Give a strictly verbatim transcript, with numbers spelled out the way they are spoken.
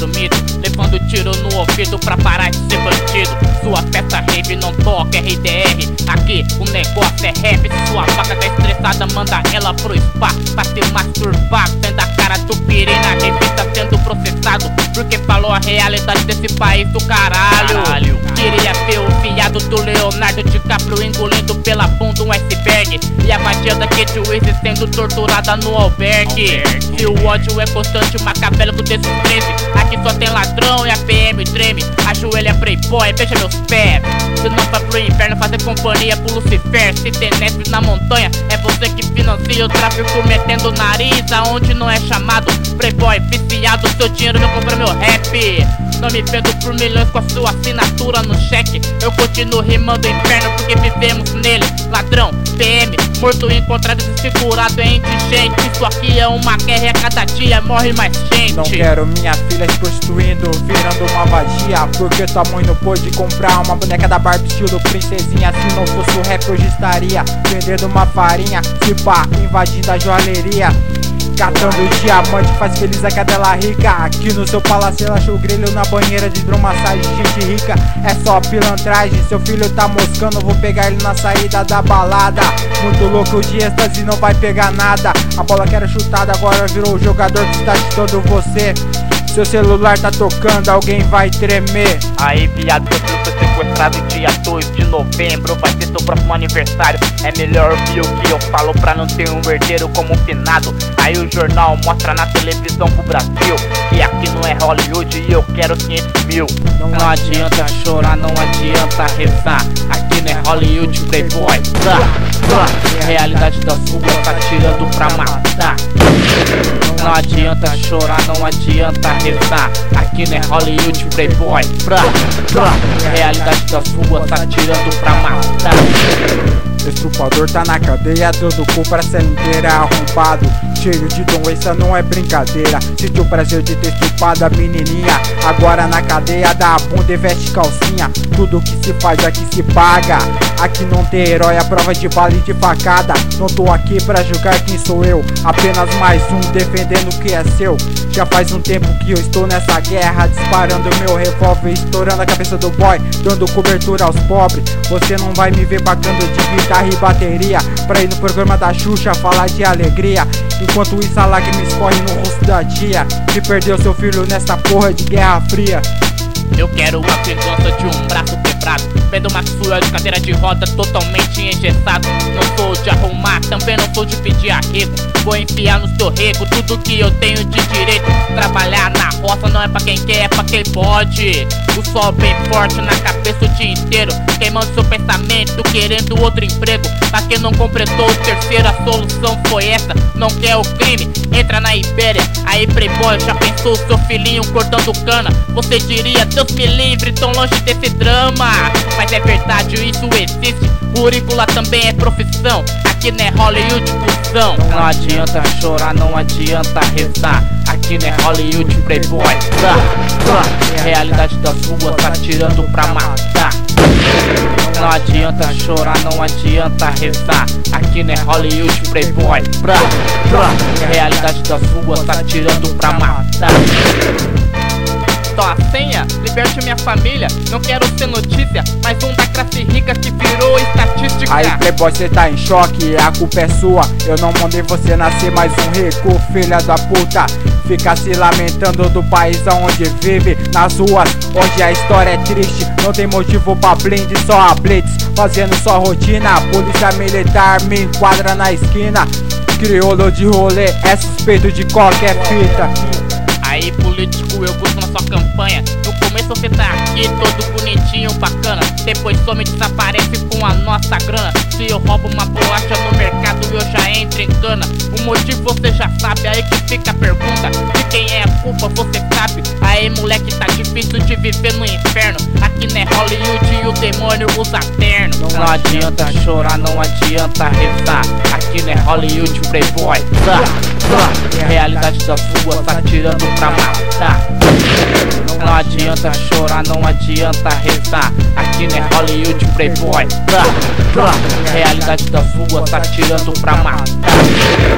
dormido, levando tiro no ouvido pra parar de ser bandido. Sua festa rave não toca R D R, aqui o negócio é rap. Se sua vaca tá estressada, manda ela pro spa pra se masturbar, vendo a cara do pirei na revista sendo processado, porque falou a realidade desse país do caralho. caralho. Queria ver o viado do Leonardo DiCaprio engolindo pela bunda um iceberg, e a vadia da Kate Winslet sendo torturada no albergue. albergue. Se o ódio é constante, macabélico desses treze, aqui só tem ladrão e a P M treme. Ajoelha playboy, beija meus pés. Se não vai pro inferno fazer companhia pro Lucifer, se tem Netflix na montanha, é você que financia o tráfico metendo nariz aonde não é chamado. Playboy viciado, seu dinheiro não compra meu rap. Não me vendo por milhões com a sua assinatura no cheque. Eu continuo rimando inferno porque vivemos nele. Ladrão, P M, morto encontrado desfigurado é indigente. Isso aqui é uma guerra e a cada dia morre mais gente. Não quero minha filha se prostituindo, virando uma vadia, porque tua mãe não pôde comprar uma boneca da Barbie estilo princesinha. Se não fosse o rap hoje estaria vendendo uma farinha, se pá, invadindo a joalheria, catando diamante, faz feliz a cadela rica. Aqui no seu palácio ela achou grelho na banheira de hidromassagem. Gente rica, é só pilantragem. Seu filho tá moscando, vou pegar ele na saída da balada. Muito louco de êxtase, não vai pegar nada. A bola que era chutada agora virou o jogador que está chutando você. Seu celular tá tocando, alguém vai tremer. Aí viado, seu filho foi sequestrado dia dois de novembro, vai ser seu próximo aniversário. É melhor ouvir o que eu falo pra não ter um herdeiro como um finado. Aí o jornal mostra na televisão pro Brasil que aqui não é Hollywood e eu quero quinhentos mil. Não, não adianta chorar, não adianta rezar, aqui não é Hollywood, playboy. A realidade das ruas tá tirando pra matar. Não adianta chorar, não adianta rezar, aqui não é Hollywood, playboy. A realidade das ruas tá tirando pra matar. Estrupador tá na cadeia, dando cu pra cela inteira arrombado, cheio de doença, não é brincadeira. Sentiu o prazer de ter estrupado a menininha, agora na cadeia dá a bunda e veste calcinha. Tudo que se faz aqui se paga, aqui não tem herói, a prova de bala e de facada. Não tô aqui pra julgar quem sou eu, apenas mais um defendendo o que é seu. Já faz um tempo que eu estou nessa guerra, disparando meu revólver, estourando a cabeça do boy, dando cobertura aos pobres. Você não vai me ver bacando de guitarra e bateria, pra ir no programa da Xuxa falar de alegria. Enquanto isso a lágrima escorre no rosto da tia, que perdeu seu filho nessa porra de guerra fria. Eu quero a vingança de um braço quebrado, vendo uma sua de cadeira de roda totalmente engessado. Não sou de arrumar, também não sou de pedir arrego, vou enfiar no seu rego tudo que eu tenho de direito. Trabalhar na roça não é pra quem quer, é pra quem pode. O sol bem forte na cabeça o dia inteiro, queimando seu pensamento, querendo outro emprego. Pra quem não completou o terceiro, a solução foi essa. Não quer o crime, entra na Ibéria. Aí playboy, já pensou seu filhinho cortando cana? Você diria, Deus me livre, tão longe desse drama. Mas é verdade, isso existe, currícula também é profissão, aqui não é Hollywood, cuzão. Não adianta chorar, não adianta rezar, aqui não é Hollywood, playboy. A realidade das ruas tá tirando pra matar. Não adianta chorar, não adianta rezar, aqui não é Hollywood, playboy. A realidade das ruas tá tirando pra matar. Só a senha, liberte minha família, não quero ser notícia, mais um da classe rica que virou estatística. Aí playboy, cê tá em choque, a culpa é sua, eu não mandei você nascer, mais um rico, filha da puta. Fica se lamentando do país onde vive, nas ruas onde a história é triste. Não tem motivo pra blind, só a blitz, fazendo sua rotina. Polícia militar me enquadra na esquina, crioulo de rolê é suspeito de qualquer fita. Aí político, eu gosto na sua campanha. No começo você tá aqui todo bonitinho, bacana, depois some e desaparece com a nossa grana. Se eu roubo uma bolacha no mercado eu já entro em cana. O motivo você já sabe, aí que fica a pergunta de quem é a culpa, você sabe. Aí moleque, tá difícil de viver no inferno, aqui não é Hollywood e o demônio usa terno. Não adianta chorar, não adianta rezar, aqui não é Hollywood, playboy. A realidade das ruas tá tirando pra matar. Não adianta chorar, não adianta rezar, aqui não é Hollywood, playboy. A realidade das ruas tá tirando pra matar.